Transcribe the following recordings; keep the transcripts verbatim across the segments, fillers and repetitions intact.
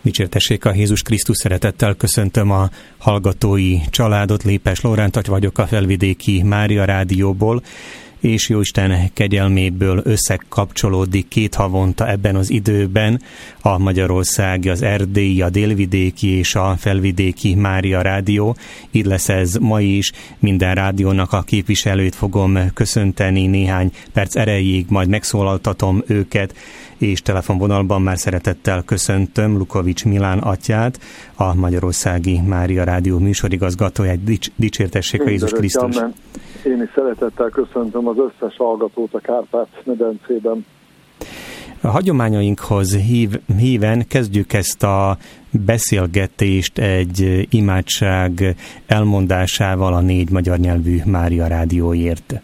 Dicsértessék a Jézus Krisztus, szeretettel köszöntöm a hallgatói családot. Lépes Lóránt vagyok a Felvidéki Mária Rádióból, és Jóisten kegyelméből összekapcsolódik két havonta ebben az időben a magyarországi, az erdélyi, a délvidéki és a felvidéki Mária Rádió. Így lesz ez ma is. Minden rádiónak a képviselőt fogom köszönteni néhány perc erejéig, majd megszólaltatom őket, és telefonvonalban már szeretettel köszöntöm Lukovics Milán atyát, a Magyarországi Mária Rádió műsorigazgatóját. Dics- dicsértessék a Jézus Krisztus! Amen. Én is szeretettel köszöntöm az összes hallgatót a Kárpát-medencében. A hagyományainkhoz hív, híven kezdjük ezt a beszélgetést egy imádság elmondásával a négy magyar nyelvű Mária Rádióért.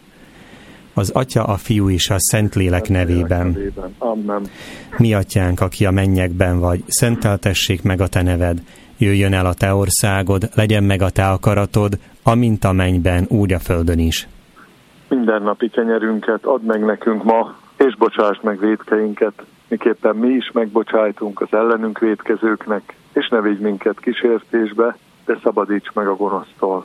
Az Atya, a Fiú és a Szentlélek nevében. nevében. Amen. Mi atyánk, aki a mennyekben vagy, szenteltessék meg a te neved. Jöjjön el a te országod, legyen meg a te akaratod, amint a mennyben, úgy a földön is. Mindennapi kenyerünket add meg nekünk ma, és bocsásd meg vétkeinket, miképpen mi is megbocsájtunk az ellenünk vétkezőknek, és ne vigy minket kísértésbe, de szabadíts meg a gonosztól.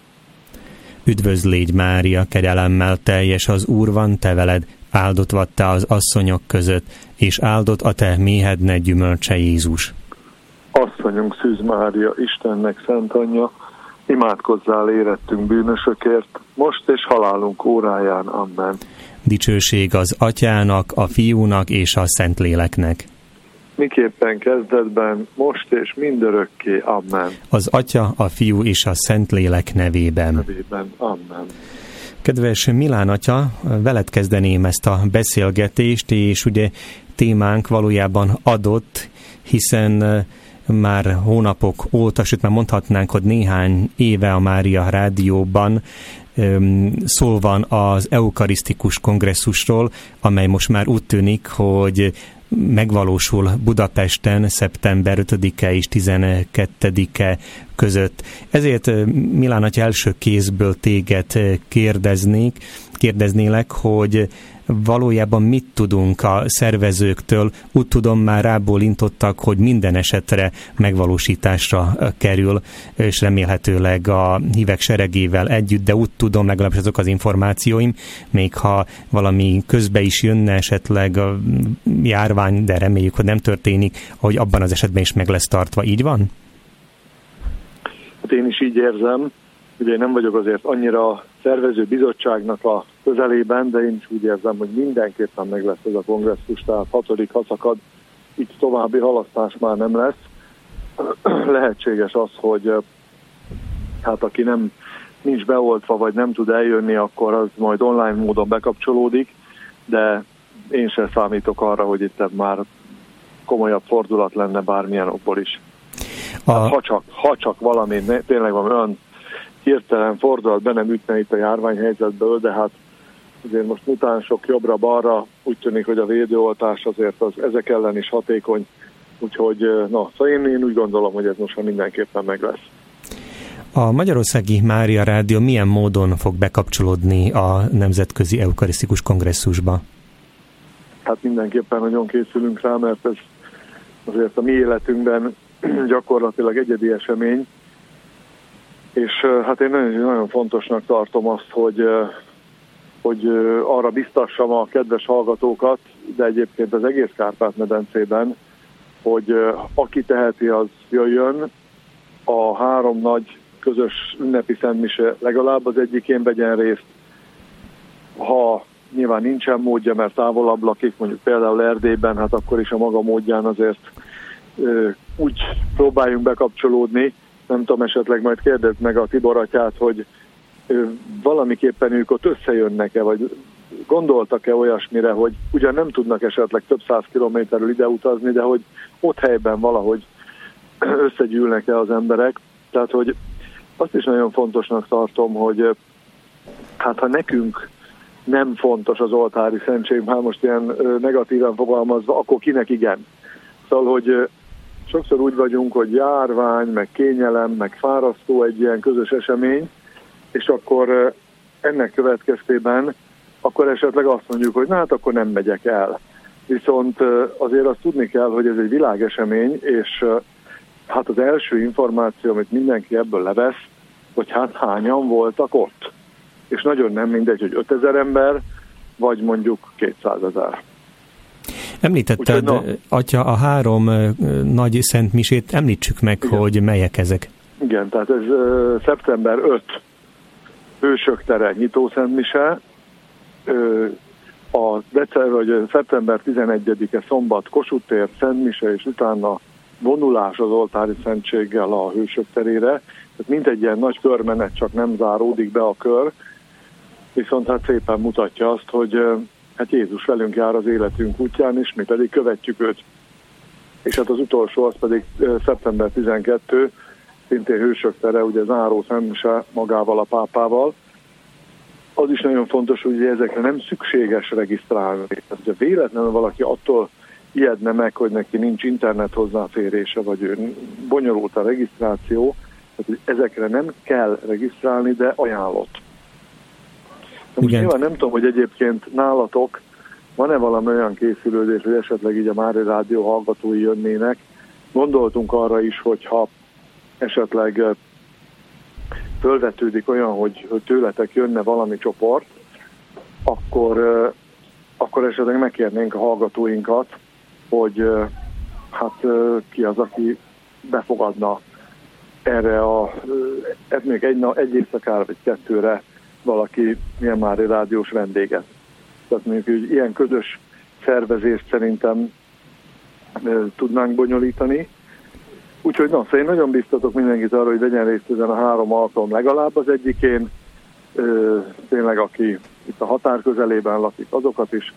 Üdvözl légy, Mária, kegyelemmel teljes, az Úr van te veled, áldott vagy te az asszonyok között, és áldott a te méhednek gyümölcse Jézus. Asszonyunk Szűz Mária, Istennek szent anyja, imádkozzál érettünk bűnösökért, most és halálunk óráján. Amen. Dicsőség az Atyának, a Fiúnak és a Szentléleknek. Miképpen kezdetben, most és mindörökké. Amen. Az Atya, a Fiú és a Szentlélek nevében. Nevében. Amen. Kedves Milán atya, veled kezdeném ezt a beszélgetést, és ugye témánk valójában adott, hiszen már hónapok óta, sőt már mondhatnánk, hogy néhány éve a Mária Rádióban szó van az eukarisztikus kongresszusról, amely most már úgy tűnik, hogy megvalósul Budapesten szeptember ötödike és tizenkettedike között. Ezért Milán atya, első kézből téged kérdeznék, kérdeznélek, hogy valójában mit tudunk a szervezőktől. Úgy tudom, már rábólintottak, hogy minden esetre megvalósításra kerül, és remélhetőleg a hívek seregével együtt, de úgy tudom, legalábbis azok az információim, még ha valami közbe is jönne esetleg a járvány, de reméljük, hogy nem történik, hogy abban az esetben is meg lesz tartva. Így van? Hát én is így érzem. Ugye én nem vagyok azért annyira szervező bizottságnak a közelében, de én is úgy érzem, hogy mindenképpen meg lesz ez a kongresszus, tehát hatodik haszakad, itt további halasztás már nem lesz. Lehetséges az, hogy hát aki nem nincs beoltva, vagy nem tud eljönni, akkor az majd online módon bekapcsolódik, de én sem számítok arra, hogy itt már komolyabb fordulat lenne bármilyen okból is. A... Hát, ha, csak, ha csak valami, tényleg van olyan hirtelen fordulat be nem ütne itt a járványhelyzetből, de hát azért most mutánsok jobbra-balra, úgy tűnik, hogy a védőoltás azért az ezek ellen is hatékony, úgyhogy na, szóval én, én úgy gondolom, hogy ez most mindenképpen meg lesz. A Magyarországi Mária Rádió milyen módon fog bekapcsolódni a Nemzetközi Eukarisztikus Kongresszusba? Hát mindenképpen nagyon készülünk rá, mert ez azért a mi életünkben gyakorlatilag egyedi esemény, és hát én nagyon, nagyon fontosnak tartom azt, hogy, hogy arra biztassam a kedves hallgatókat, de egyébként az egész Kárpát-medencében, hogy aki teheti, az jöjjön. A három nagy közös ünnepi szentmise legalább az egyikén vegyen részt. Ha nyilván nincsen módja, mert távolabb lakik, mondjuk például Erdélyben, hát akkor is a maga módján azért úgy próbáljunk bekapcsolódni. Nem tudom, esetleg majd kérdezd meg a Tibor atyát, hogy valamiképpen ők ott összejönnek-e, vagy gondoltak-e olyasmire, hogy ugyan nem tudnak esetleg több száz kilométerről ide utazni, de hogy ott helyben valahogy összegyűlnek-e az emberek. Tehát, hogy azt is nagyon fontosnak tartom, hogy hát ha nekünk nem fontos az oltári szentség, már most ilyen negatívan fogalmazva, akkor kinek igen. Szóval, hogy sokszor úgy vagyunk, hogy járvány, meg kényelem, meg fárasztó egy ilyen közös esemény, és akkor ennek következtében akkor esetleg azt mondjuk, hogy na hát akkor nem megyek el. Viszont azért azt tudni kell, hogy ez egy világesemény, és hát az első információ, amit mindenki ebből levesz, hogy hát hányan voltak ott. És nagyon nem mindegy, hogy ötezer ember, vagy mondjuk kétszázezer. Említetted, Úgyhogy, atya, a három nagy szentmisét, említsük meg, igen. hogy melyek ezek. Igen, tehát ez uh, szeptember ötödike Hősök tere nyitó szentmise, uh, a december, vagy szeptember tizenegyedike szombat Kossuth tér szentmise, és utána vonulás az oltári szentséggel a Hősök terére. Tehát mindegy ilyen nagy körmenet, csak nem záródik be a kör, viszont hát szépen mutatja azt, hogy uh, hát Jézus velünk jár az életünk útján, és mi pedig követjük őt. És hát az utolsó, az pedig uh, szeptember tizenkettedike szintén Hősök tere, ugye záró szentmise magával a pápával. Az is nagyon fontos, hogy ezekre nem szükséges regisztrálni. Tehát, hogyha véletlenül valaki attól ijedne meg, hogy neki nincs internet hozzáférése, vagy ő bonyolult a regisztráció, tehát ezekre nem kell regisztrálni, de ajánlott. Nyilván nem tudom, hogy egyébként nálatok van-e valami olyan készülődés, hogy esetleg így a Mária Rádió hallgatói jönnének. Gondoltunk arra is, hogyha esetleg fölvetődik olyan, hogy, hogy tőletek jönne valami csoport, akkor, akkor esetleg megkérnénk a hallgatóinkat, hogy hát ki az, aki befogadna erre a még egy, egy éjszakára vagy kettőre valaki milyen Mária Rádiós vendéget. Tehát mondjuk, hogy ilyen közös szervezést szerintem tudnánk bonyolítani. Úgyhogy na, szóval én nagyon biztatok mindenkit arra, hogy vegyen részt ezen a három alkalom legalább az egyikén. Ö, tényleg, aki itt a határ közelében lakik, azokat is.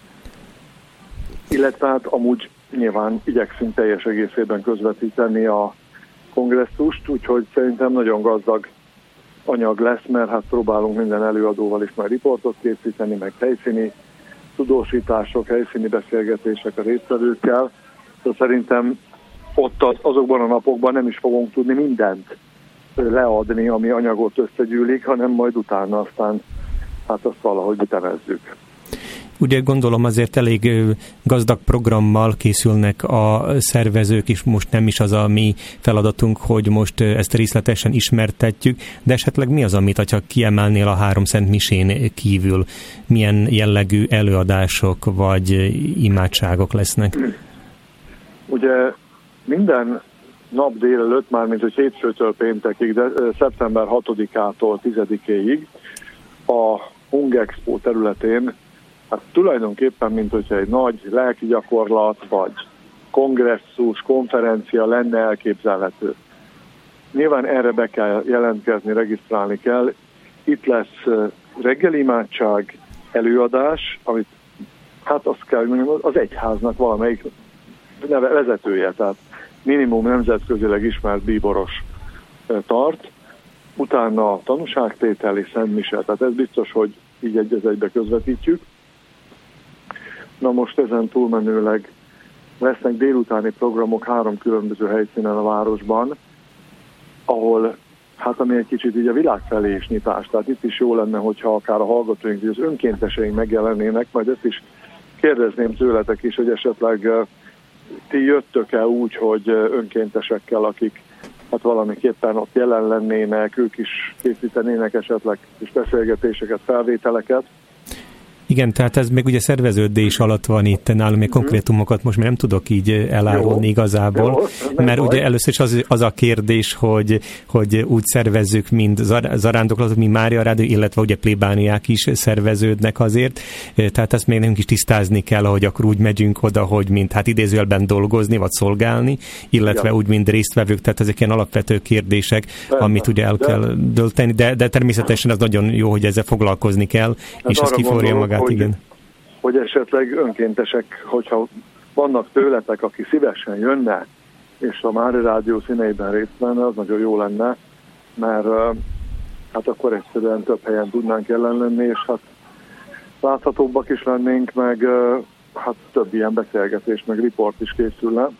Illetve hát amúgy nyilván igyekszünk teljes egészében közvetíteni a kongresszust, úgyhogy szerintem nagyon gazdag anyag lesz, mert hát próbálunk minden előadóval is majd riportot készíteni, meg helyszíni tudósítások, helyszíni beszélgetések a résztvevőkkel. Szóval szerintem ott az, azokban a napokban nem is fogunk tudni mindent leadni, ami anyagot összegyűlik, hanem majd utána aztán hát azt valahogy ütemezzük. Ugye gondolom azért elég gazdag programmal készülnek a szervezők is, most nem is az a mi feladatunk, hogy most ezt részletesen ismertetjük, de esetleg mi az, amit, ha kiemelnél a három szent misén kívül, milyen jellegű előadások vagy imádságok lesznek? Ugye minden nap délelőtt, mármint hogy hétfőtől péntekig, de szeptember hatodikától tizedikéig a Hungexpo területén, hát tulajdonképpen, mint hogyha egy nagy lelki gyakorlat, vagy kongresszus, konferencia lenne elképzelhető. Nyilván erre be kell jelentkezni, regisztrálni kell. Itt lesz reggeli imádság, előadás, amit hát azt kell mondjam, az egyháznak valamelyik neve, vezetője, tehát minimum nemzetközileg ismert bíboros tart, utána a tanúságtételi szentmise, tehát ez biztos, hogy így egy az egybe közvetítjük. Na most ezen túlmenőleg lesznek délutáni programok három különböző helyszínen a városban, ahol, hát ami egy kicsit így a világ felé is nyitás, tehát itt is jó lenne, hogyha akár a hallgatóink, az önkénteseink megjelennének, majd ezt is kérdezném tőletek is, hogy esetleg ti jöttök el úgy, hogy önkéntesekkel, akik hát valamiképpen ott jelen lennének, ők is készítenének esetleg is beszélgetéseket, felvételeket. Igen, tehát ez még ugye szerveződés alatt van itt nálunk, még konkrétumokat most már nem tudok így elárulni jó, igazából, jó, mert baj. Ugye először is az, az a kérdés, hogy, hogy úgy szervezzük, mind zarándoklatok, mind Mária Rádió, illetve ugye plébániák is szerveződnek azért, tehát ezt még nekünk is tisztázni kell, hogy akkor úgy megyünk oda, hogy mint hát idézőjelben dolgozni, vagy szolgálni, illetve ja. úgy, mint résztvevők, tehát ezek ilyen alapvető kérdések, Persze. amit ugye el de. kell dölteni, de, de természetesen az nagyon jó, hogy ezzel foglalkozni kell, hát és ez kiforja magát. Hogy, igen. hogy esetleg önkéntesek, hogyha vannak tőletek, aki szívesen jönne, és a Mária Rádió színeiben részt venne, az nagyon jó lenne, mert hát akkor egyszerűen több helyen tudnánk jelen lenni, és hát láthatóbbak is lennénk, meg hát több ilyen beszélgetés, meg riport is készülne.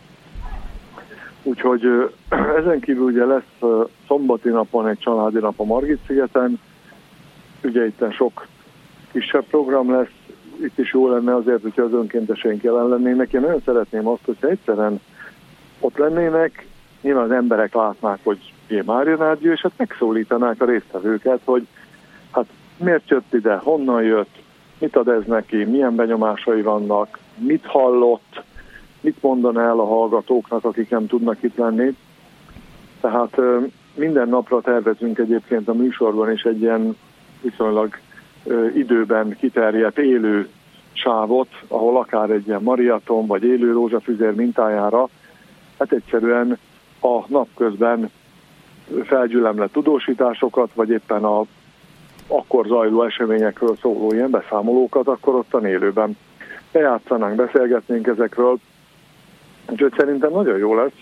Úgyhogy ezen kívül ugye lesz szombati napon egy családi nap a Margit-szigeten, ugye itt sok kisebb program lesz, itt is jó lenne azért, hogyha az önkénteseink jelen lennének. Én nagyon szeretném azt, hogyha egyszerűen ott lennének, nyilván az emberek látnák, hogy ilyen Mária Rádió, és hát megszólítanák a résztvevőket, hogy hát miért jött ide, honnan jött, mit ad ez neki, milyen benyomásai vannak, mit hallott, mit mondaná el a hallgatóknak, akik nem tudnak itt lenni. Tehát minden napra tervezünk egyébként a műsorban is egy ilyen viszonylag időben kiterjedt élő sávot, ahol akár egy ilyen mariaton vagy élő rózsafüzér mintájára, hát egyszerűen a napközben felgyülemlett tudósításokat, vagy éppen a akkor zajló eseményekről szóló ilyen beszámolókat, akkor ottan élőben bejátszanánk, beszélgetnénk ezekről. Úgyhogy szerintem nagyon jó lesz.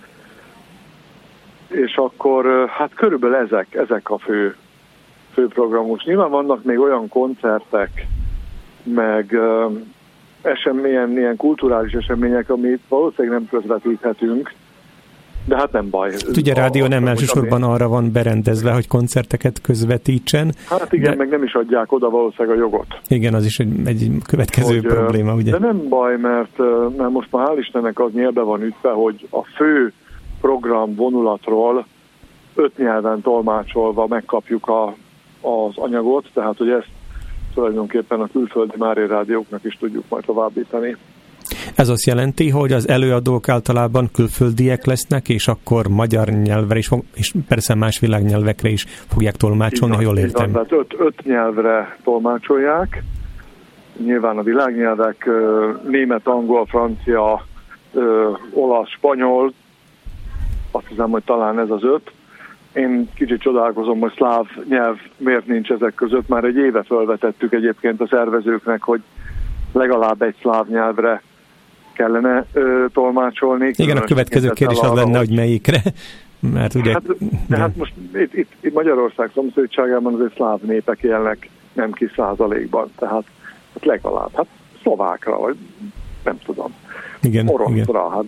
És akkor hát körülbelül ezek, ezek a fő, fő programok. Nyilván vannak még olyan koncertek, meg uh, eseményen, ilyen kulturális események, amit valószínűleg nem közvetíthetünk, de hát nem baj. Ugye a rádió nem elsősorban arra van berendezve, hogy koncerteket közvetítsen. Hát igen, de... meg nem is adják oda valószínűleg a jogot. Igen, az is egy, egy következő hogy, probléma, ugye? De nem baj, mert, mert most már hál' Istennek az nyelbe van ütve, hogy a fő program vonulatról öt nyelven tolmácsolva megkapjuk a, az anyagot, tehát hogy ezt tulajdonképpen a külföldi Mária rádióknak is tudjuk majd továbbítani. Ez azt jelenti, hogy az előadók általában külföldiek lesznek, és akkor magyar nyelvre is, és persze más világnyelvekre is fogják tolmácsolni, ha jól értem. Tehát öt, öt nyelvre tolmácsolják. Nyilván a világnyelvek német, angol, francia, olasz, spanyol, azt hiszem, hogy talán ez az öt. Én kicsit csodálkozom, hogy szláv nyelv miért nincs ezek között. Már egy éve felvetettük egyébként a szervezőknek, hogy legalább egy szláv nyelvre kellene ö, tolmácsolni. Igen, a következő kérdés az lenne, hogy melyikre. Mert ugye... Hát, de hát most itt, itt, itt Magyarország szomszédságában azért szláv népek élnek nem kis százalékban. Tehát hát legalább, hát szlovákra, vagy nem tudom. Igen, oroszra, igen. hát...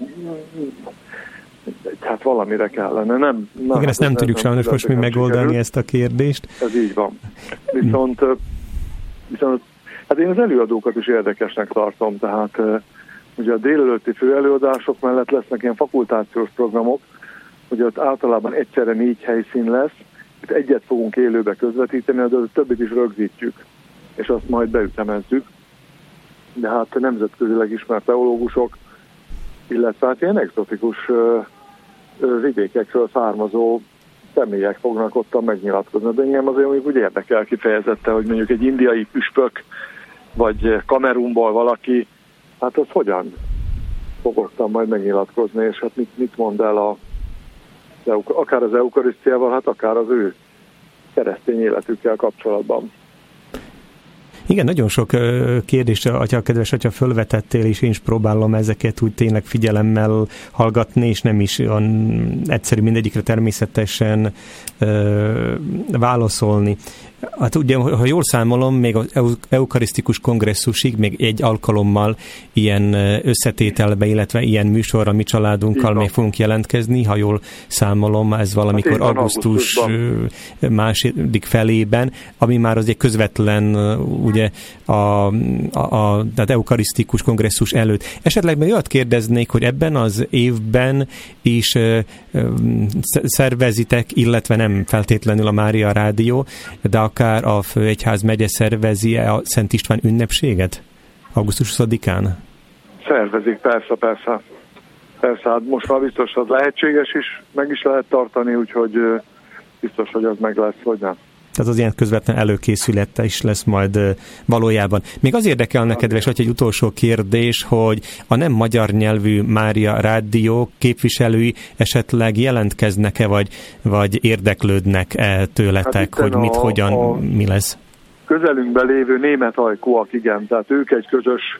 Hát valamire kellene, nem? Na, igen, ezt nem tudjuk nem sajnos most mi megoldani sikerül. Ezt a kérdést. Ez így van. Viszont, viszont hát én az előadókat is érdekesnek tartom, tehát ugye a délelőtti főelőadások mellett lesznek ilyen fakultációs programok, ugye ott általában egyszerre négy helyszín lesz, itt egyet fogunk élőbe közvetíteni, de a többit is rögzítjük, és azt majd beütemezzük. De hát nemzetközileg ismert teológusok, illetve hát ilyen egzotikus vidékekről származó személyek fognak ottan megnyilatkozni. De engem azért úgy érdekel kifejezette, hogy mondjuk egy indiai püspök, vagy Kamerunból valaki, hát az hogyan fog ottan majd megnyilatkozni, és hát mit, mit mond el a, akár az eukarisztiával, hát akár az ő keresztény életükkel kapcsolatban. Igen, nagyon sok kérdést, atya, kedves atya, fölvetettél, és én is próbálom ezeket úgy tényleg figyelemmel hallgatni, és nem is olyan egyszerű mindegyikre természetesen ö, válaszolni. Hát ugye, ha jól számolom, még az eukarisztikus kongresszusig még egy alkalommal ilyen összetételbe, illetve ilyen műsorra mi családunkkal még fogunk jelentkezni, ha jól számolom, ez valamikor hát augusztus második felében, ami már az egy közvetlen ugye a, a, a tehát eukarisztikus kongresszus előtt. Esetleg még olyat kérdeznék, hogy ebben az évben is ö, ö, szervezitek, illetve nem feltétlenül a Mária Rádió, de akár a Főegyház megye szervezi a Szent István ünnepséget augusztus huszadikán? Szervezik, persze, persze. Persze, hát most már biztos az lehetséges is, meg is lehet tartani, úgyhogy biztos, hogy az meg lesz, hogy nem. Tehát az ilyen közvetlen előkészülete is lesz majd valójában. Még az érdekelne, kedves, hogy egy utolsó kérdés, hogy a nem magyar nyelvű Mária Rádió képviselői esetleg jelentkeznek-e, vagy, vagy érdeklődnek-e tőletek, hát hogy mit, a, hogyan, a mi lesz? Közelünkben lévő német ajkúak, igen, tehát ők egy közös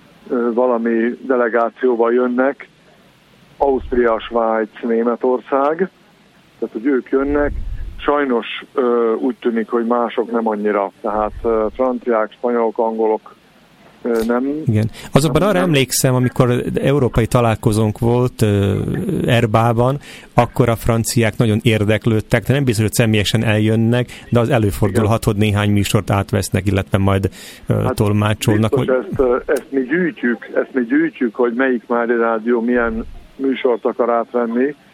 valami delegációval jönnek, Ausztria, Svájc, Németország, tehát hogy ők jönnek. Sajnos ö, úgy tűnik, hogy mások nem annyira, tehát ö, franciák, spanyolok, angolok ö, nem. Igen. Azonban nem, arra nem. emlékszem, amikor európai találkozónk volt ö, Erbában, akkor a franciák nagyon érdeklődtek, de nem biztos, hogy személyesen eljönnek, de az előfordulhat, hogy néhány műsort átvesznek, illetve majd ö, hát tolmácsolnak. Hogy... Ezt, ezt mi gyűjtjük, ezt mi gyűjtjük, hogy melyik Mária Rádió milyen műsort akar átvenni.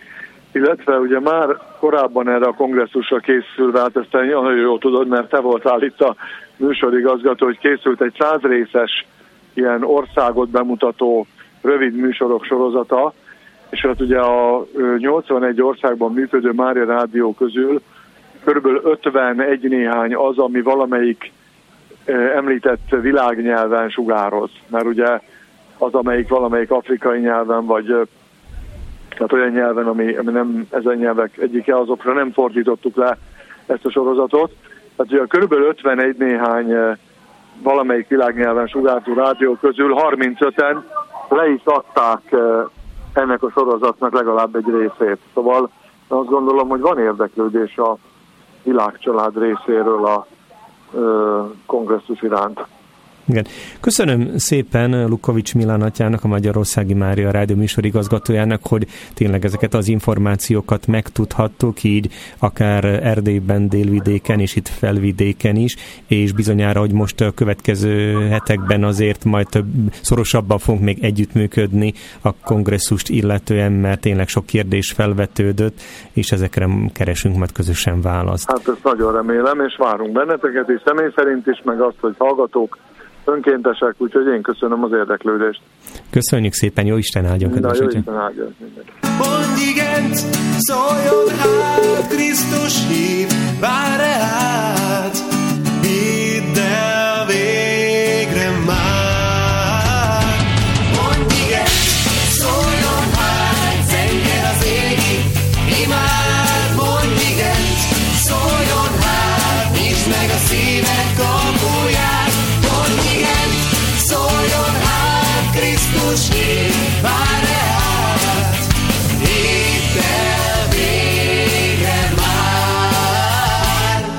illetve ugye már korábban erre a kongresszusra készülve, hát ezt te nagyon jól tudod, mert te voltál itt a műsorigazgató, hogy készült egy száz részes ilyen országot bemutató rövid műsorok sorozata, és hát ugye a nyolcvanegy országban működő Mária Rádió közül körülbelül ötvenegy néhány az, ami valamelyik említett világnyelven sugároz, mert ugye az, amelyik valamelyik afrikai nyelven, vagy tehát olyan nyelven, ami, ami nem ezen nyelvek egyike, azokra nem fordítottuk le ezt a sorozatot. Tehát ugye körülbelül ötvenegy néhány valamelyik világnyelven sugárzó rádió közül harmincöten le is adták ennek a sorozatnak legalább egy részét. Szóval azt gondolom, hogy van érdeklődés a világcsalád részéről a ö, kongresszus iránt. Igen. Köszönöm szépen Lukovics Milán atyának, a Magyarországi Mária Rádió műsorigazgatójának, hogy tényleg ezeket az információkat megtudhattuk, így akár Erdélyben, délvidéken és itt felvidéken is, és bizonyára, hogy most a következő hetekben azért majd több, szorosabban fogunk még együttműködni a kongresszust illetően, mert tényleg sok kérdés felvetődött, és ezekre keresünk majd közösen választ. Hát ezt nagyon remélem, és várunk benneteket, és személy szerint is, meg azt, hogy hallgatók önkéntesek, úgyhogy én köszönöm az érdeklődést. Köszönjük szépen, jó Isten áldjon, kedves Jó atya. Isten áldjon mindenki. Mondj igent, szóljon hát, Krisztus hív, vár át, hidd el végre már. Mondj igent, szóljon hát, zengjen az égig, imád, mondj igent, szóljon hát, nyisd meg a szíved kapuját. Szóljon hát, Krisztus hív, vár át, hidd el végre már.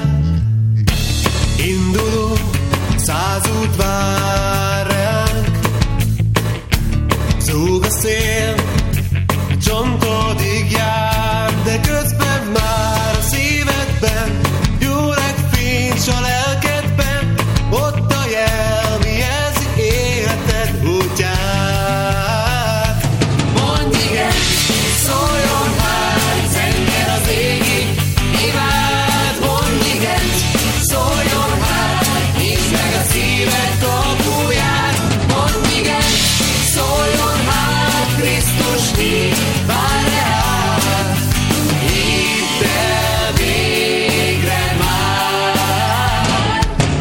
Indulunk, száz út vár ránk, zúg a szél, csontodig jár, de közben már a szívedben jó legfény s a lelkedben, ott a jel, mi ez életed útját. Mondj igen, szóljon hát, zengjen az égig, imád, mondj igen, szóljon hát, nyisd meg a szíved kapuját. Mondj igen, szóljon hát, Krisztus hív, vár át, hidd el végre már.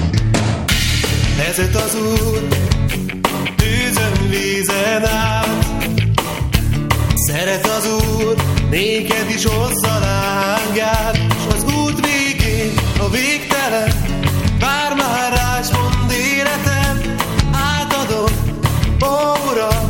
Vezet az Úr tűzön, vízen át, szeret az Úr, néked is hozza lángát, s az út végén a végtelen, vár már rá, s mondd életem, átadom, ó Uram,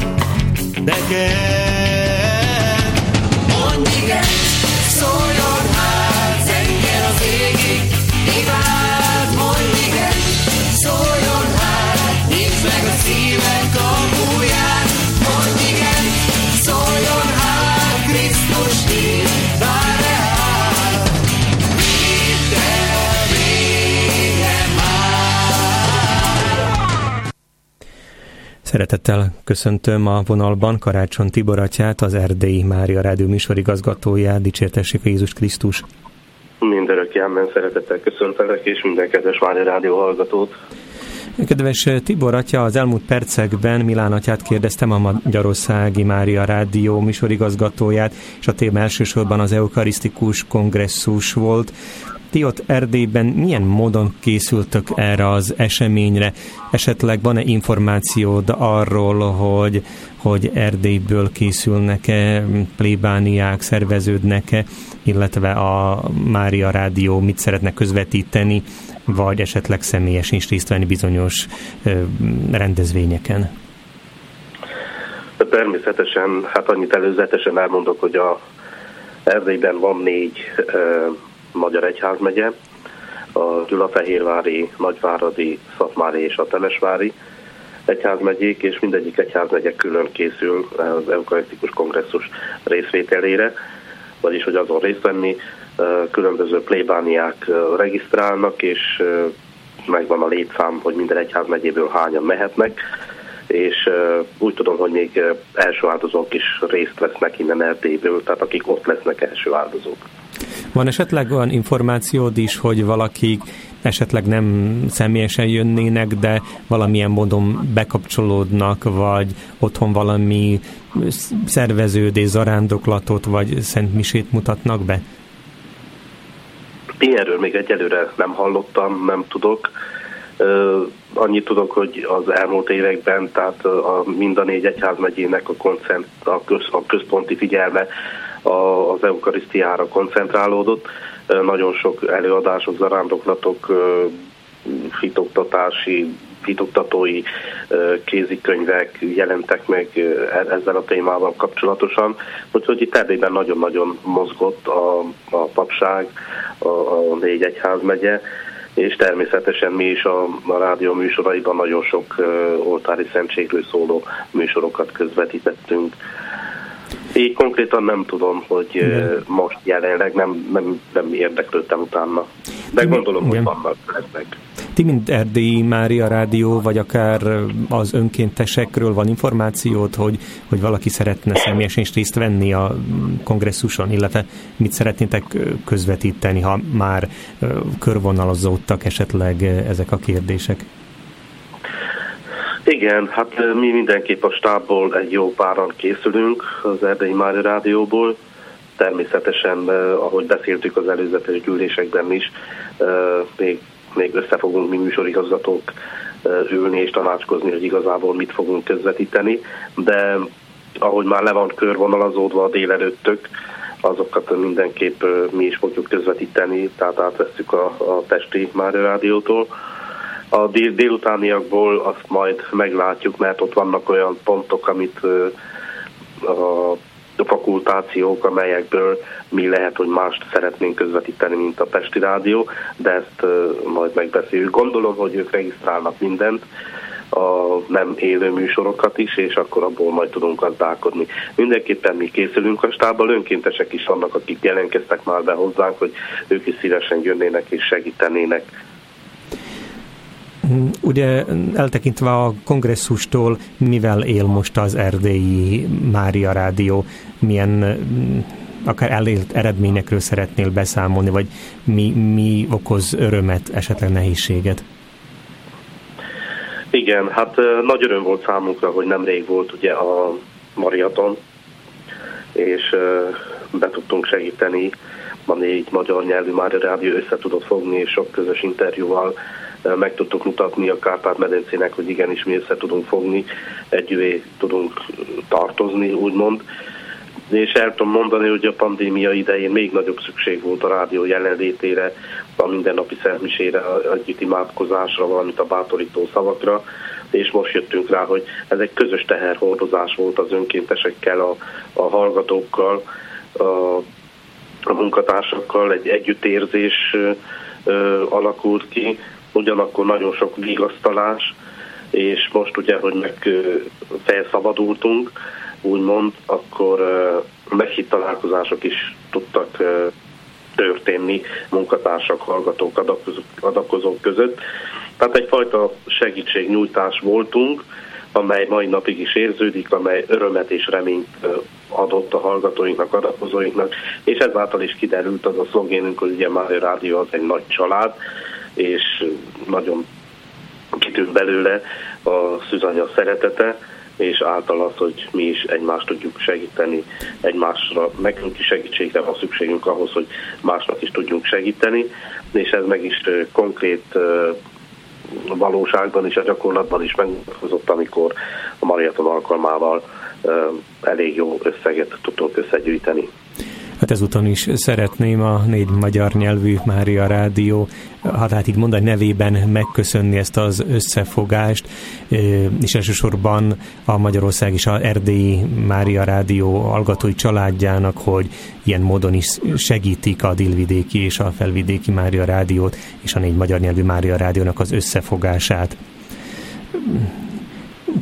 neked. Mondj igen, szóljon hát, zengjen az égig, imád, mondj igen, szóljon hát, nyisd meg a szíved kapuját. Mondj igen, szóljon hát, Krisztus hív, vár át, hidd el végre már. Szeretettel köszöntöm a vonalban Karácsony Tibor atyát, az Erdélyi Mária Rádió műsorigazgatóját. Dicsértessék a Jézus Krisztus! Mindörökké ámen, szeretettel köszöntelek, és minden kedves Mária Rádió hallgatót. Kedves Tibor atya, az elmúlt percekben Milán atyát kérdeztem, a Magyarországi Mária Rádió műsorigazgatóját, és a téma elsősorban az eukarisztikus kongresszus volt. Ti ott Erdélyben milyen módon készültök erre az eseményre? Esetleg van-e információd arról, hogy, hogy Erdélyből készülnek-e plébániák, szerveződnek-e, illetve a Mária Rádió mit szeretne közvetíteni, vagy esetleg személyesen is részt venni bizonyos rendezvényeken? Természetesen, hát annyit előzetesen elmondok, hogy a Erdélyben van négy uh, magyar egyházmegye, a Gyulafehérvári, Nagyváradi, Szatmári és a Temesvári egyházmegyék, és mindegyik egyházmegye külön készül az eukarisztikus kongresszus részvételére, vagyis hogy azon részt venni, különböző plébániák regisztrálnak, és megvan a létszám, hogy minden egyházmegyéből hányan mehetnek, és úgy tudom, hogy még első áldozók is részt vesznek innen Erdélyből, tehát akik ott lesznek első áldozók. Van esetleg olyan információd is, hogy valakik esetleg nem személyesen jönnének, de valamilyen módon bekapcsolódnak, vagy otthon valami szerveződés, zarándoklatot, vagy szentmisét mutatnak be? Ilyenről még egyelőre nem hallottam, nem tudok. Uh, annyit tudok, hogy az elmúlt években, tehát a, mind a négy egyházmegyének a, koncent, a, köz, a központi figyelme a, az eukarisztiára koncentrálódott. Uh, nagyon sok előadások, zarándoklatok, uh, hitoktatási, hitoktatói uh, kézikönyvek jelentek meg uh, ezzel a témával kapcsolatosan. Úgyhogy itt Erdélyben nagyon-nagyon mozgott a, a papság, a, a négy egyházmegye, és természetesen mi is a, a rádió műsoraiban nagyon sok uh, oltári szentségről szóló műsorokat közvetítettünk. Így konkrétan nem tudom, hogy uh, most jelenleg nem, nem, nem érdeklődtem utána. De gondolom, hogy vannak lesznek. Ti, mint Erdélyi Mária Rádió, vagy akár az önkéntesekről van információt, hogy, hogy valaki szeretne személyesen is részt venni a kongresszuson, illetve mit szeretnétek közvetíteni, ha már körvonalazódtak esetleg ezek a kérdések? Igen, hát mi mindenképp a stábból egy jó páran készülünk az Erdélyi Mária Rádióból. Természetesen, ahogy beszéltük az előzetes gyűlésekben is, még még össze fogunk mi műsorigazgatók ülni és tanácskozni, hogy igazából mit fogunk közvetíteni, de ahogy már le van körvonalazódva a délelőttök, azokat mindenképp mi is fogjuk közvetíteni, tehát átvesszük a, a Pesti Mária Rádiótól. A dél, délutániakból azt majd meglátjuk, mert ott vannak olyan pontok, amit a fakultációk, amelyekből mi lehet, hogy mást szeretnénk közvetíteni, mint a Pesti Rádió, de ezt uh, majd megbeszéljük. Gondolom, hogy ők regisztrálnak mindent, a nem élő műsorokat is, és akkor abból majd tudunk gazdálkodni. Mindenképpen mi készülünk a stábbal, önkéntesek is vannak, akik jelentkeztek már be hozzánk, hogy ők is szívesen jönnének és segítenének. Ugye eltekintve a kongresszustól, mivel él most az Erdélyi Mária Rádió, milyen akár elért eredményekről szeretnél beszámolni, vagy mi, mi okoz örömet, esetleg nehézséget? Igen, hát nagy öröm volt számunkra, hogy nemrég volt ugye a maraton, és be tudtunk segíteni, a négy magyar nyelvű Mária Rádió össze tudott fogni, és sok közös interjúval meg tudtuk mutatni a Kárpát-medencének, hogy igenis mi össze tudunk fogni, együvé tudunk tartozni, úgymond. És el tudom mondani, hogy a pandémia idején még nagyobb szükség volt a rádió jelenlétére, a mindennapi szentmisére, a együtt imádkozásra, valamint a bátorító szavakra, és most jöttünk rá, hogy ez egy közös teherhordozás volt az önkéntesekkel, a, a hallgatókkal, a, a munkatársakkal, egy együttérzés ö, alakult ki, ugyanakkor nagyon sok vigasztalás, és most ugye, hogy meg felszabadultunk, úgymond, akkor meghitt találkozások is tudtak történni munkatársak, hallgatók, adakozók, adakozók között. Tehát egyfajta segítségnyújtás voltunk, amely mai napig is érződik, amely örömet és reményt adott a hallgatóinknak, adakozóinknak, és ezáltal is kiderült az a szlogénünk, hogy ugye Mária Rádió az egy nagy család, és nagyon kitűnt belőle a szűzanya szeretete, és által az, hogy mi is egymást tudjuk segíteni, egymásra, nekünk is segítségre van szükségünk ahhoz, hogy másnak is tudjunk segíteni, és ez meg is konkrét valóságban és a gyakorlatban is megmutatkozott, amikor a maraton alkalmával elég jó összeget tudtunk összegyűjteni. Hát ezúton is szeretném a négy magyar nyelvű Mária Rádió, hát így mondani nevében megköszönni ezt az összefogást, és elsősorban a Magyarország és az Erdélyi Mária Rádió hallgatói családjának, hogy ilyen módon is segítik a délvidéki és a felvidéki Mária Rádiót és a négy magyar nyelvű Mária Rádiónak az összefogását.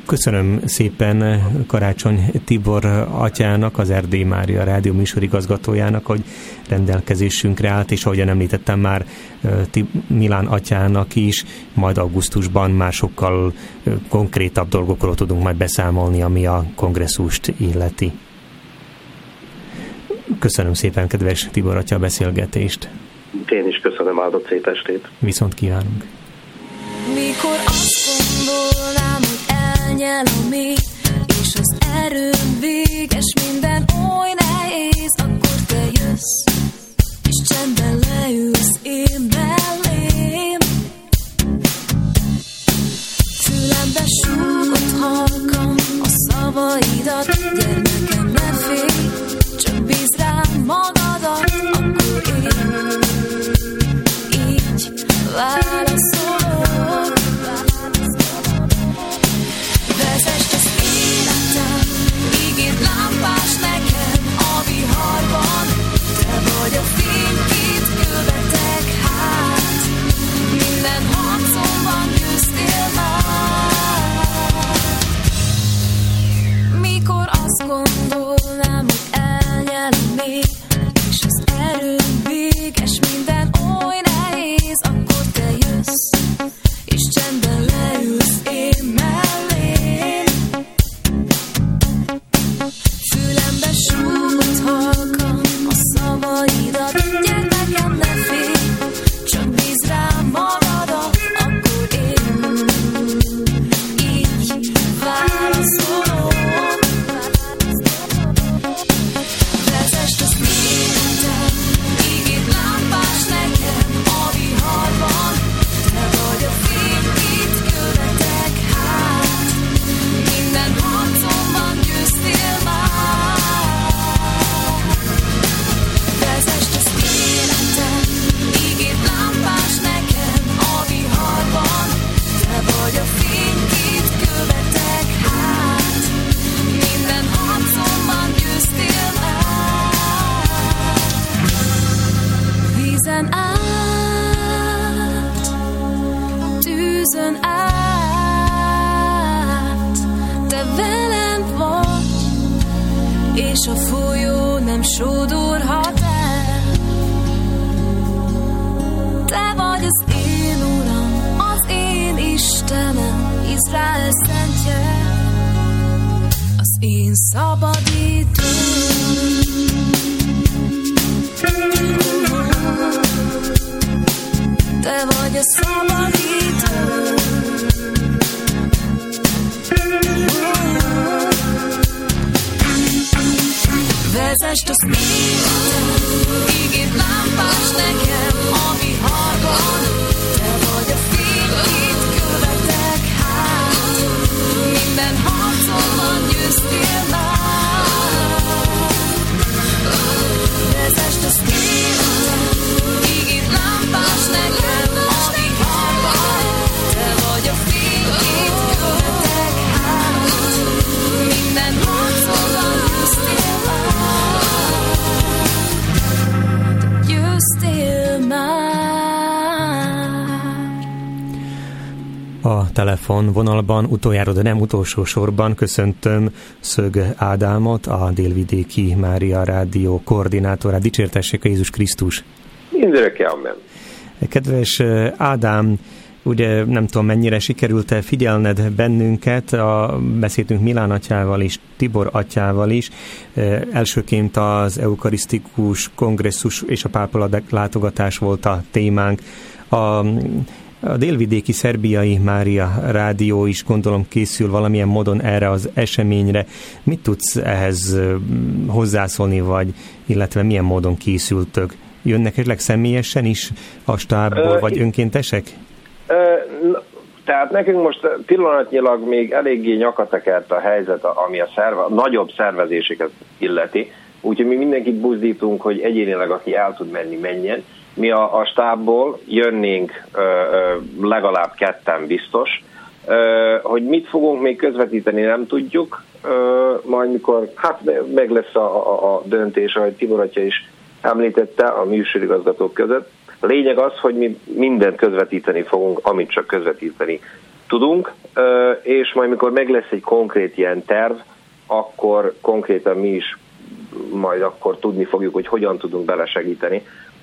Köszönöm szépen Karácsony Tibor atyának, az Erdély Mária Rádió műsorigazgatójának, hogy rendelkezésünkre állt, és ahogyan említettem már Milán atyának is, majd augusztusban már sokkal konkrétabb dolgokról tudunk majd beszámolni, ami a kongresszust illeti. Köszönöm szépen, kedves Tibor atya, a beszélgetést. Én is köszönöm, áldott szép estét. Viszont kívánunk. Mikor azt gondolnám, hogy elnyel a mély, és az erőm véges, minden oly nehéz, akkor te jössz, és csendben leülsz én mellém. Fülembe súgott halkan a szavaidat, gyermekem, ne félj, csak bízd rám magadat, akkor én így válaszolok. Vezess az életem, ígérd lámpás nekem a viharban, te vagy a fény, kit követek hát, minden harcomban győztél már. Mikor azt gondolnám, hogy elnyel a mély, és az erőm véges, minden oly nehéz, akkor te jössz, és csendben leülsz én mellém. Fülembe súgott halkan a szavaidat, gyermekem, ne félj, csak bízd rám magadat, akkor én így válaszolok. Vezess az életem, ígérd lámpás nekem a viharban, te vagy a fény, kit követek hát, minden harcomban győztél már. Vezess az életem, ígérd lámpás nekem a viharban, te vagy a fény, kit követek hát, minden harcomban győztél már. Vízen át, tűzön át, te velem vagy, és a folyó nem sodorhat el. Te vagy az én Uram, az én Istenem, Izrael szentje, az én szabadítóm. Te vagy a szabadító. Vezest az életem, ígérd lámpás nekem a viharban, te vagy a fény, kit követek hát, minden harcomban győztél már. Vezest az életem, ígérd lámpás nekem a viharban, te vagy a fény, kit követek hát, minden harcomban győztél már. Győztél már. A telefon vonalban utoljára, de nem utolsó sorban köszöntöm Szög Ádámot, a Délvidéki Mária Rádió koordinátorát. Dicsértessék a Jézus Krisztus! Mindörökké, amen. Kedves Ádám, ugye nem tudom, mennyire sikerült-e figyelned bennünket, a, beszéltünk Milán atyával is, Tibor atyával is, e, elsőként az eukarisztikus kongresszus és a pápa látogatás volt a témánk. A, a délvidéki szerbiai Mária Rádió is gondolom készül valamilyen módon erre az eseményre. Mit tudsz ehhez hozzászólni, vagy illetve milyen módon készültök? Jönnek esetleg személyesen is a stábból, uh, vagy önkéntesek? Uh, tehát nekünk most pillanatnyilag még eléggé nyakatekert a helyzet, ami a, szerve, a nagyobb szervezéseket illeti. Úgyhogy mi mindenkit buzdítunk, hogy egyénileg, aki el tud menni, menjen. Mi a, a stábból jönnénk uh, uh, legalább ketten biztos. Uh, hogy mit fogunk még közvetíteni, nem tudjuk. Uh, majd mikor, hát meg lesz a, a, a döntés, ahogy Tibor atya is említette a műsorigazgatók között. A lényeg az, hogy mi mindent közvetíteni fogunk, amit csak közvetíteni tudunk, és majd mikor meg lesz egy konkrét ilyen terv, akkor konkrétan mi is majd akkor tudni fogjuk, hogy hogyan tudunk belesegíteni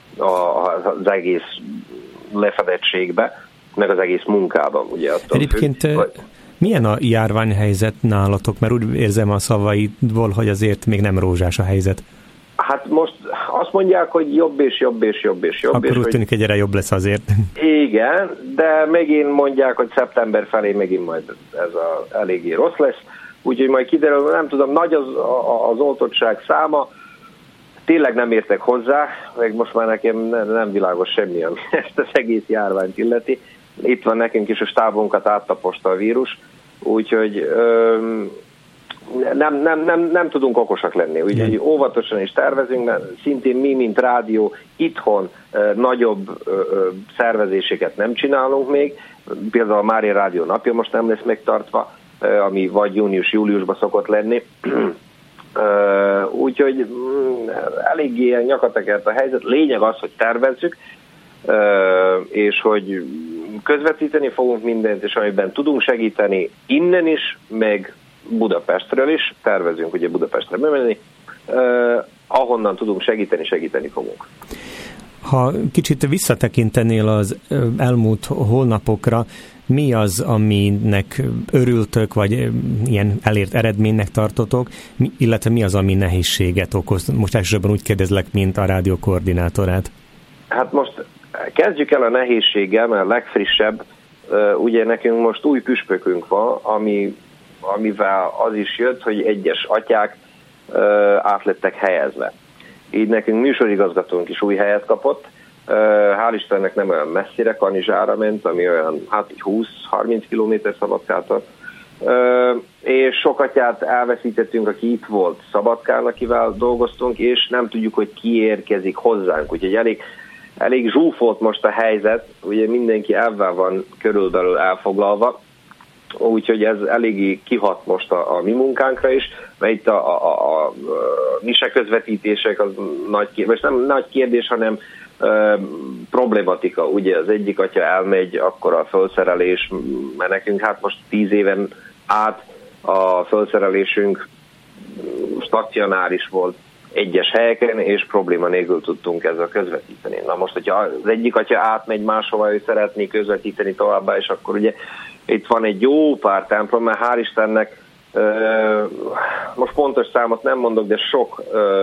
az egész lefedettségbe, meg az egész munkában. Ugye, Egyébként függ, vagy... milyen a járványhelyzet nálatok? Mert úgy érzem a szavaidból, hogy azért még nem rózsás a helyzet. Hát most azt mondják, hogy jobb és jobb és jobb és jobb. Akkor és úgy tűnik, hogy egyre jobb lesz azért. Igen, de megint mondják, hogy szeptember felé megint majd ez a eléggé rossz lesz. Úgyhogy majd kiderül, nem tudom, nagy az, az oltottság száma, tényleg nem értek hozzá, meg most már nekem nem, nem világos semmi, ami ezt az egész járványt illeti. Itt van nekünk is a stábunkat áttaposta a vírus, úgyhogy öm, nem, nem, nem, nem tudunk okosak lenni. Úgyhogy óvatosan is tervezünk, mert szintén mi, mint rádió, itthon ö, nagyobb ö, ö, szervezéseket nem csinálunk még. Például a Mária Rádió napja most nem lesz megtartva, ö, ami vagy június-júliusban szokott lenni. Uh, úgyhogy mm, elég ilyen nyakatekert a helyzet. Lényeg az, hogy tervezzük, uh, és hogy közvetíteni fogunk mindent, és amiben tudunk segíteni innen is, meg Budapestről is, tervezünk ugye Budapestre bemenni, uh, ahonnan tudunk segíteni, segíteni fogunk. Ha kicsit visszatekintenél az elmúlt hónapokra, mi az, aminek örültök, vagy ilyen elért eredménynek tartotok, illetve mi az, ami nehézséget okoz? Most elsősorban úgy kérdezlek, mint a rádió koordinátorát. Hát most kezdjük el a nehézséggel, mert a legfrissebb, ugye nekünk most új püspökünk van, ami, amivel az is jött, hogy egyes atyák át lettek helyezve. Így nekünk műsorigazgatónk is új helyet kapott. Hál' Istennek nem olyan messzire, Kanizsára ment, ami olyan hát húsz-harminc kilométer Szabadkától. És sok atyát elveszítettünk, aki itt volt Szabadkán, akivel dolgoztunk, és nem tudjuk, hogy ki érkezik hozzánk. Úgyhogy elég, elég zsúfolt most a helyzet, ugye mindenki ebben van körülbelül elfoglalva, úgyhogy ez eléggé kihat most a, a mi munkánkra is, mert itt a, a, a, a mise közvetítések az nagy kérdés, nem nagy kérdés, hanem uh, problématika. Ugye az egyik atya elmegy, akkor a felszerelés, mert nekünk hát most tíz éven át a felszerelésünk stacionáris volt egyes helyeken, és probléma nélkül tudtunk ezzel közvetíteni. Na most, hogyha az egyik atya átmegy máshova, ő szeretné közvetíteni továbbá, és akkor ugye itt van egy jó pár templom, mert hál' Istennek most pontos számot nem mondok, de sok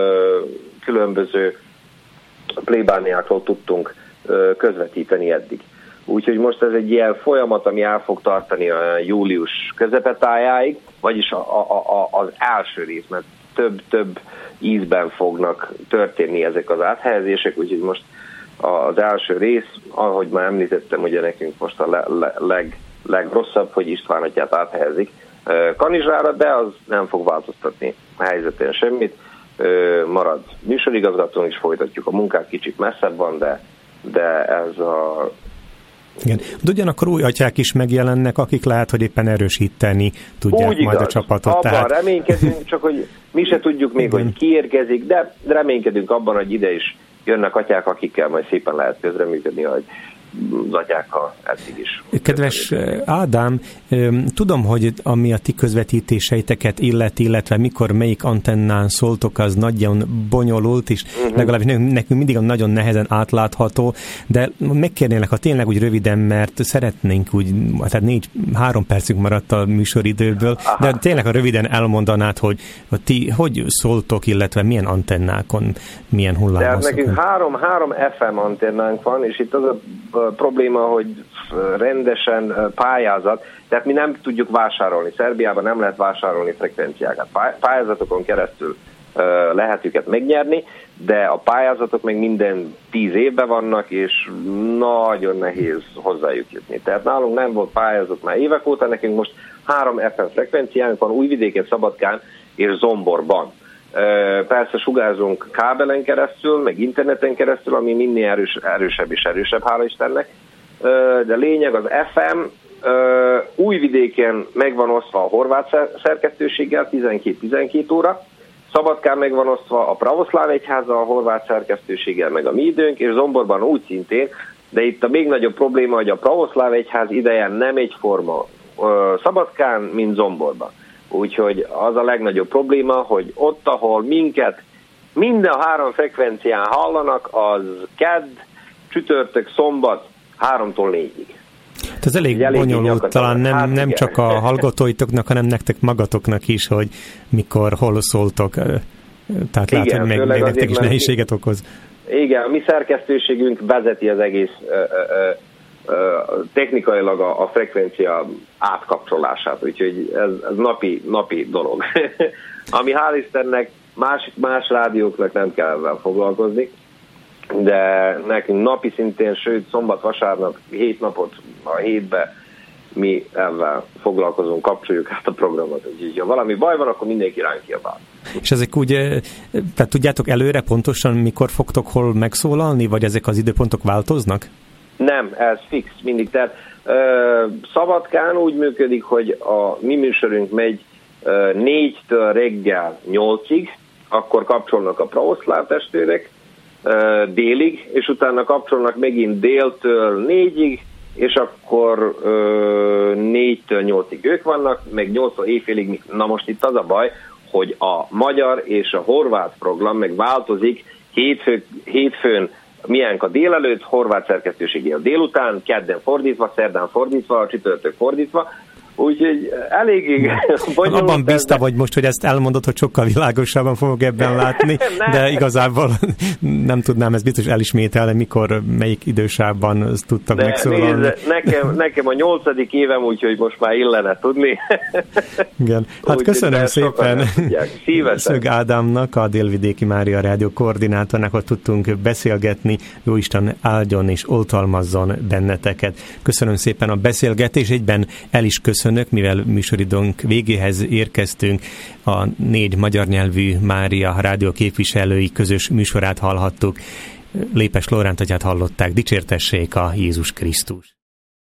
különböző plébániákról tudtunk közvetíteni eddig. Úgyhogy most ez egy ilyen folyamat, ami el fog tartani a július közepetájáig, vagyis a, a, a, az első rész, mert több-több ízben fognak történni ezek az áthelyezések, úgyhogy most az első rész, ahogy már említettem, ugye nekünk most a le, le, leg, legrosszabb, hogy István atyát áthelyezik Kanizsára, de az nem fog változtatni a helyzetén semmit. Marad műsorigazgatón is, folytatjuk a munkát, kicsit messzebb van, de, de ez a... Igen. De ugyanakkor új atyák is megjelennek, akik lehet, hogy éppen erősíteni tudják úgy majd igaz. A csapatot. Abban tehát... reménykedünk, csak hogy mi se tudjuk még, igen. hogy ki érkezik, de reménykedünk abban, hogy ide is jönnek atyák, akikkel majd szépen lehet közreműködni, hogy az atyákkal eddig is. Kedves Ádám, tudom, hogy ami a ti közvetítéseiteket illeti, illetve mikor melyik antennán szóltok, az nagyon bonyolult, és uh-huh. legalábbis nekünk mindig nagyon nehezen átlátható, de megkérnélek, ha tényleg úgy röviden, mert szeretnénk úgy, tehát négy, három percünk maradt a műsoridőből, aha. de tényleg, ha röviden elmondanád, hogy, hogy ti hogy szóltok, illetve milyen antennákon, milyen hullámhosszokon. Tehát nekünk három, három ef em antennánk van, és itt az a probléma, hogy rendesen pályázat, tehát mi nem tudjuk vásárolni. Szerbiában nem lehet vásárolni frekvenciákat. Pályázatokon keresztül lehet őket megnyerni, de a pályázatok meg minden tíz évben vannak, és nagyon nehéz hozzájuk jutni. Tehát nálunk nem volt pályázat már évek óta, nekünk most három ef em frekvenciánk van Újvidéken, Szabadkán és Zomborban. Persze sugárzunk kábelen keresztül, meg interneten keresztül, ami minél erős, erősebb és erősebb, hála Istennek. De lényeg az ef em, Újvidéken megvan osztva a horvát szerkesztőséggel tizenkét-tizenkét óra, Szabadkán megvan osztva a pravoszláv egyháza a horvát szerkesztőséggel, meg a mi időnk, és Zomborban úgy szintén, De itt a még nagyobb probléma, hogy a pravoszláv egyház ideje nem egyforma Szabadkán, mint Zomborban. Úgyhogy az a legnagyobb probléma, hogy ott, ahol minket minden három frekvencián hallanak, az kedd, csütörtök, szombat, háromtól négyig. Ez elég, elég bonyolult, talán nem, hát nem csak a hallgatóitoknak, hanem nektek magatoknak is, hogy mikor, hol szóltok. Tehát igen, lehet, hogy még, még nektek is nehézséget okoz. Igen, a mi szerkesztőségünk vezeti az egész ö, ö, ö, technikailag a, a frekvencia átkapcsolását, úgyhogy ez, ez napi, napi dolog. Ami hál' Istennek más, más rádióknak nem kell ezzel foglalkozni, de nekünk napi szintén, sőt szombat, vasárnap, hét napot a hétbe mi ezzel foglalkozunk, kapcsoljuk át a programot. Úgyhogy ha valami baj van, akkor mindenki ránk kiabál. És ezek úgy, tehát tudjátok előre pontosan, mikor fogtok hol megszólalni, vagy ezek az időpontok változnak? Nem, ez fix mindig. Tehát ö, Szabadkán úgy működik, hogy a mi műsorunk megy ö, négytől reggel nyolcig, akkor kapcsolnak a pravoszláv testvérek ö, délig, és utána kapcsolnak megint déltől négyig, és akkor ö, négytől nyolcig ők vannak, meg nyolctól éjfélig. Na most itt az a baj, hogy a magyar és a horvát program meg változik, hétfő, hétfőn miénk a délelőtt, horvát szerkesztőségi a délután, kedden fordítva, szerdán fordítva, csütörtök fordítva, úgyhogy eléggé bonyolult. Abban bíztam, hogy most, hogy ezt elmondod, hogy sokkal világosabban fogok ebben látni, de igazából nem tudnám ezt biztos elismételni, mikor, melyik idősávban tudtam de megszólalni. Nézd, nekem, nekem a nyolcadik évem, úgyhogy most már illene tudni. Igen. Hát úgy, köszönöm szépen Szög Ádámnak, a Délvidéki Mária Rádió koordinátornak, hogy tudtunk beszélgetni. Jóisten áldjon és oltalmazzon benneteket. Köszönöm szépen a beszélgetés, egyben el is köszönöm. Köszönök, mivel műsoridőnk végéhez érkeztünk, a négy magyar nyelvű Mária rádió képviselői közös műsorát hallhattuk. Lépes Lóránt atyát hallották, dicsértessék a Jézus Krisztus.